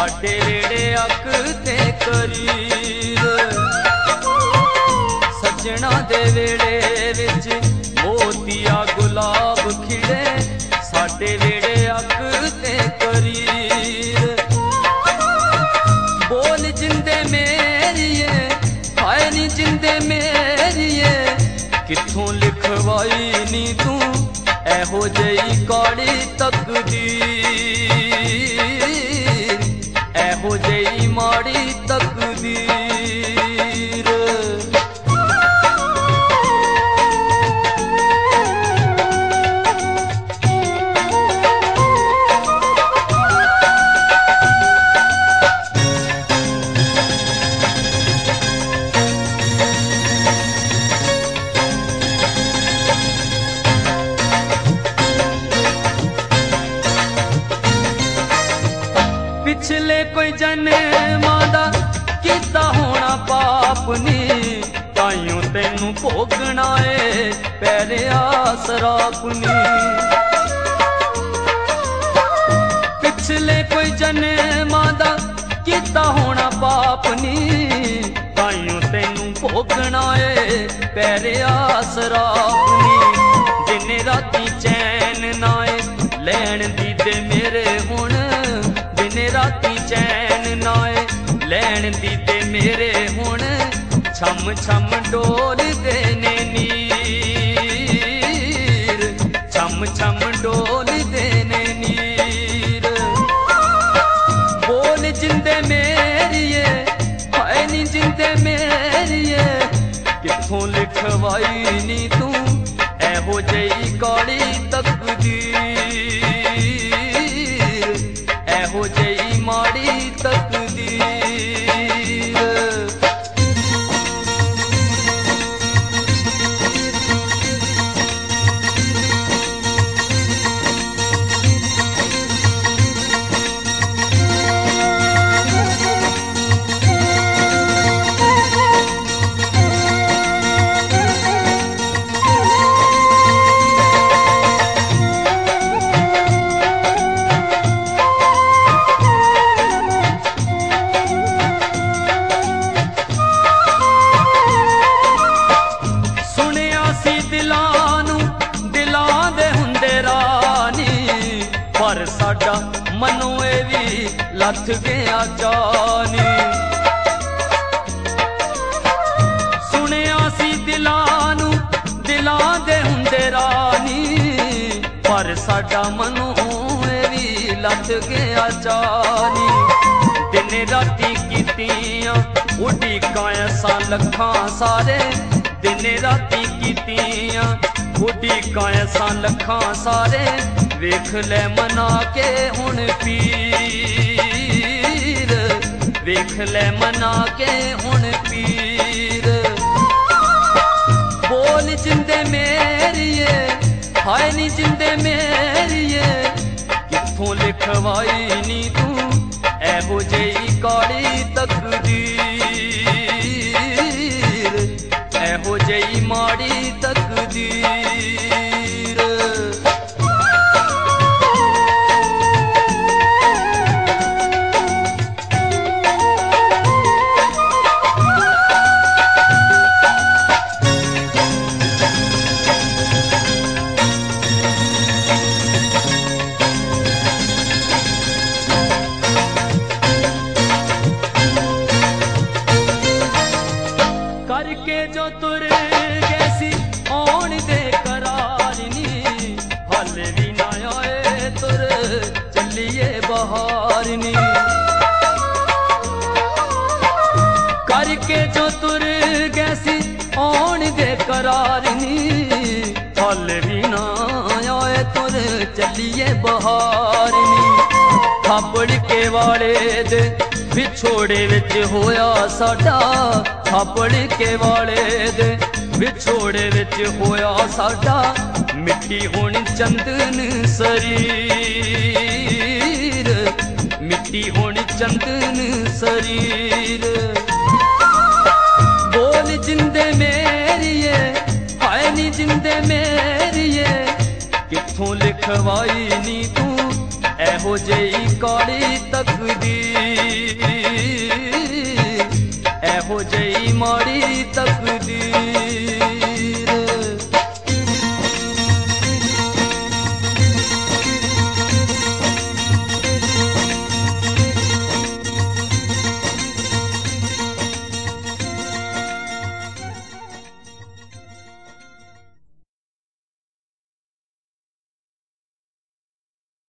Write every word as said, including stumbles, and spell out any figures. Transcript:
साडे वेड़े अक ते करीर। सजना दे वेड़े विच मोतिया गुलाब खिड़े, साडे वेड़े अक ते करीर। बोल जिंदे मेरिए हाय नी जिंदे मेरिए, कित्थों लिखवाई नी तू एहो जई कौड़ी तकदीर, एहो जई माड़ी तकदीर। पिछले कोई जन्मां दा कीता होना पाप नी, ताइयों तैनू भोगना ए पैरिया शराप नी। पिछले कोई जन्मां दा कीता होना पाप नी, ताइयों तैनू भोगना ए पैरिया शराप नी। दिन राती चैन नाए लैण दी दे मेरे हुण, दिन राती चैन नाए लैण दी ते मेरे हुण। छम छम डोल देने नीर, छम छम डोल देने नीर। बोल जिंदे मेरिए हाय नी जिंदे मेरिए, कित्थों लिखवाई नी तू एहो जई कौड़ी तकदीर, एहो जई माड़ी तकदीर। पर साडा मनो ए भी लथ गया जानी। सुनिया सी दिलां नू दिलां दे हुंदे रानी, पर साडा मनो ए भी लथ गया जानी। दिन राती कीतियां उड़ीकां सा लखां सारे, दिन राती कीतियां उड़ीकां सा लखां सारे। वेख ले मना के हुण पीर, वेख ले मना के हुण पीर। बोल जिंदे मेरिए हाय नी जिंदे मेरिए, कित्थों लिखवाई नी तू एहो जई कौड़ी तकदीर, एहो जई माड़ी तकदीर। करके जो तुर कैसी आन दे करार नी, हाले भी ना आए तुर चलिए बहार नी। करके जो तुर कैसी आन दे करार नी, हाले भी ना आए तुर चलिए बहार नी। थापड़ के वाले दे विछोड़े विच होया साडा, थापड़ के वाले दे विछोड़े विच होया साडा। मिट्टी हुण चंदन शरीर, मिट्टी हुण चंदन शरीर। बोल जिंदे मेरिए हाय नी जिंदे मेरिए, कित्थों लिखवाई नी तू एहो जई कौड़ी तकदीर।